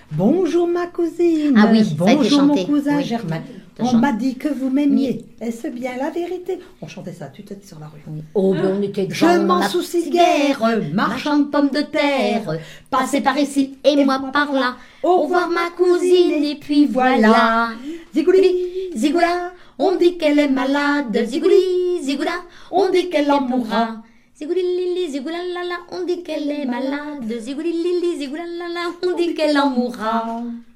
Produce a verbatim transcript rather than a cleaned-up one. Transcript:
Bonjour ma cousine. Ah oui, ça a été bonjour mon chanté. cousin Oui. Germain. T'as On chanté. m'a dit que vous m'aimiez. Est-ce bien la vérité? On chantait ça, tu étais sur la rue. Oh, ben on était Je devant m'en la soucie guerre, guère, marchand de pommes de terre, passez par ici et moi par là. Au revoir ma cousine, et puis voilà. Zigouli, Zigoula, on dit qu'elle est malade. Zigouli, zigoula, on dit qu'elle en mourra. Zigouli, lili, zigoula, la la, on dit qu'elle est malade. Zigouli, lili, zigoula, la la, on dit qu'elle en mourra.